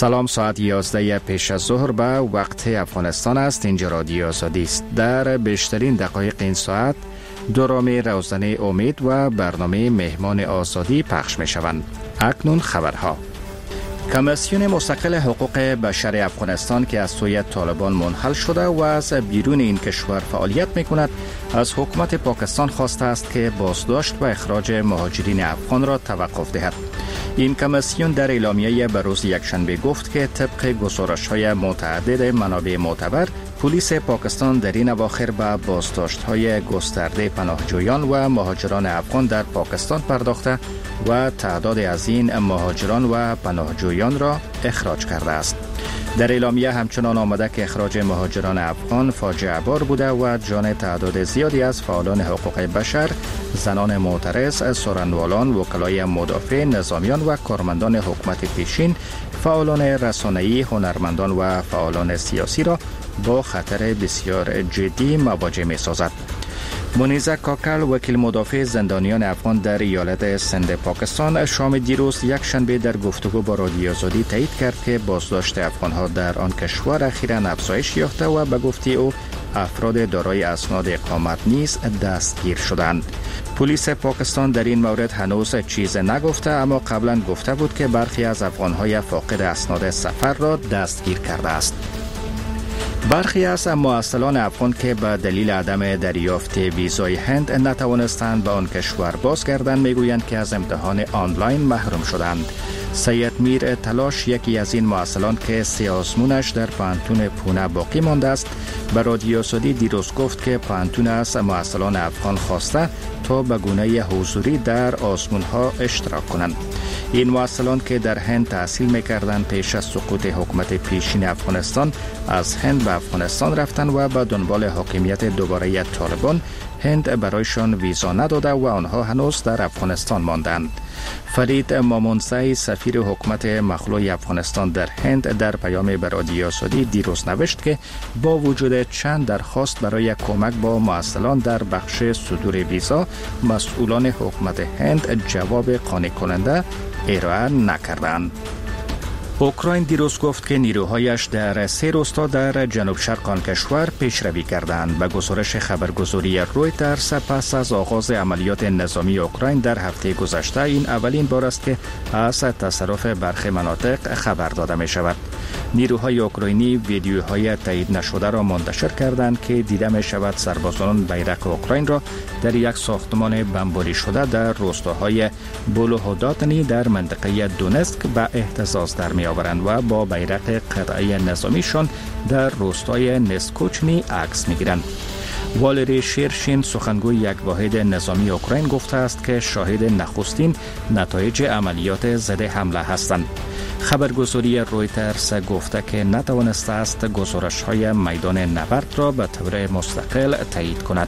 سلام، ساعت 11 پیش از ظهر به وقت افغانستان است. اینجا رادیو آزادی است. در بیشترین دقایق این ساعت دوران روزانه امید و برنامه مهمان آزادی پخش می شوند. اکنون خبرها. کمیسیون مستقل حقوق بشر افغانستان که از سوی طالبان منحل شده و از بیرون این کشور فعالیت می کند، از حکومت پاکستان خواسته است که بازداشت و اخراج مهاجرین افغان را توقف دهد. این کمیسیون در اعلامیه به روز یکشنبه گفت که طبق گزارش‌های متعدد منابع معتبر، پلیس پاکستان در این اواخر به بازداشت‌های گسترده پناهجویان و مهاجران افغان در پاکستان پرداخته و تعداد از این مهاجران و پناهجویان را اخراج کرده است. در اعلامیه همچنان آمده که اخراج مهاجران افغان فاجعه بار بوده و جان تعداد زیادی از فعالان حقوق بشر، زنان معترض، سخنرانان، وکلای مدافع، نظامیان و کارمندان حکومت پیشین، فعالان رسانه‌ای، هنرمندان و فعالان سیاسی را با خطر بسیار جدی مواجه می‌سازد. منیزه کاکل، وکیل مدافع زندانیان افغان در ایالت سند پاکستان، شام دیروز یک شنبه در گفتگو با رادیو آزادی تایید کرد که بازداشت افغان‌ها در آن کشور اخیراً افزایش یافته و به گفته او افراد دارای اسناد اقامت نیز دستگیر شدند. پلیس پاکستان در این مورد هنوز چیز نگفته، اما قبلا گفته بود که برخی از افغان‌های فاقد اسناد سفر را دستگیر کرده است. برخی از معسلان افغان که به دلیل عدم دریافت ویزای هند نتوانستند به آن کشور بازگردند میگویند که از امتحان آنلاین محروم شدند. سید میر تلاش، یکی از این معسلان که 3 آزمونش در پانتون پونه باقی مانده است، به رادیو آزادی دیروز گفت که پانتون از معسلان افغان خواسته تا به گونه حضوری در آزمونها اشتراک کنند. این معسلان که در هند تحصیل می‌کردند پیش از سقوط حکومت پیشین افغانستان از هند به افغانستان رفتند و به دنبال حاکمیت دوباره طالبان هند برایشان ویزا نداده و آنها هنوز در افغانستان ماندند. فرید مامونسای، سفیر حکومت مخلوع افغانستان در هند، در پیام به رادیو آزادی دیروز نوشت که با وجود چند درخواست برای کمک با معسلان در بخش صدور ویزا، مسئولان حکومت هند جواب قانع کننده ارائه نکردند. اوکراین دیروز گفت که نیروهایش در 3 روستا در جنوب شرق آن کشور پیشروی کردند. به گزارش خبرگزاری رویترز، پس از آغاز عملیات نظامی اوکراین در هفته گذشته، این اولین بار است که از تصرف برخی مناطق خبر داده می شود. نیروهای اوکراینی ویدیوهای تایید نشده را منتشر کردند که دیده می شود سربازان بیرق اوکراین را در یک ساختمان بمباری شده در روستاهای بولوهوداتنی در منطقه دونسک به اهتزاز در می آورند و با بیرق قطعه نظامیشان در روستای نسکوچنی عکس می گیرند. والری شیرشین، سخنگوی یک واحد نظامی اوکراین، گفته است که شاهد نخستین نتایج عملیات ضد حمله هستند. خبرگزاری رویترز گفته که نتوانسته است گزارش‌های میدان نبرد را به طور مستقل تایید کند.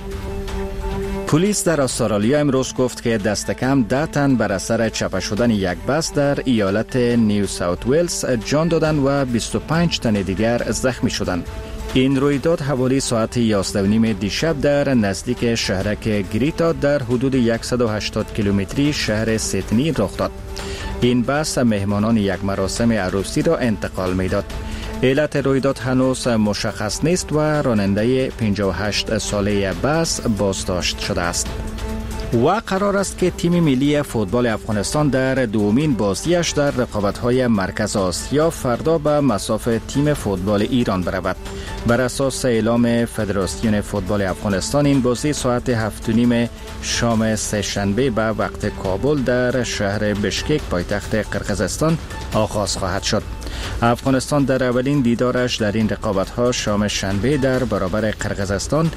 پلیس در استرالیا امروز گفت که دست کم 10 تن بر اثر چپه شدن یک بس در ایالت نیو ساوت ویلز جان دادند و 25 تن دیگر زخمی شدند. این رویداد حوالی ساعت 11:30 دیشب در نزدیک شهرک گریتا در حدود 180 کیلومتری شهر سیدنی رخ داد. این بس مهمانان یک مراسم عروسی را انتقال می‌داد. علت رویداد هنوز مشخص نیست و راننده 58 ساله بس بازداشت شده است. و قرار است که تیم ملی فوتبال افغانستان در دومین بازیش در رقابت‌های مرکز آسیا فردا به مصاف تیم فوتبال ایران برود. بر اساس اعلام فدراسیون فوتبال افغانستان، این بازی ساعت 7:30 شام سه‌شنبه به وقت کابل در شهر بشکک پایتخت قرقیزستان آغاز خواهد شد. افغانستان در اولین دیدارش در این رقابت‌ها شام شنبه در برابر قرقیزستان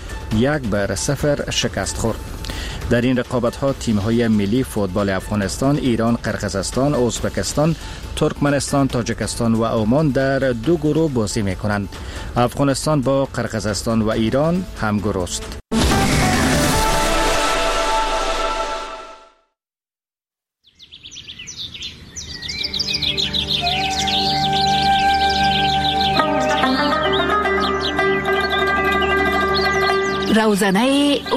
1-0 شکست خورد. در این رقابت‌ها تیم‌های ملی فوتبال افغانستان، ایران، قرقیزستان، ازبکستان، ترکمنستان، تاجیکستان و عمان در 2 گروه بازی می‌کنند. افغانستان با قرقیزستان و ایران همگروه است. روزنه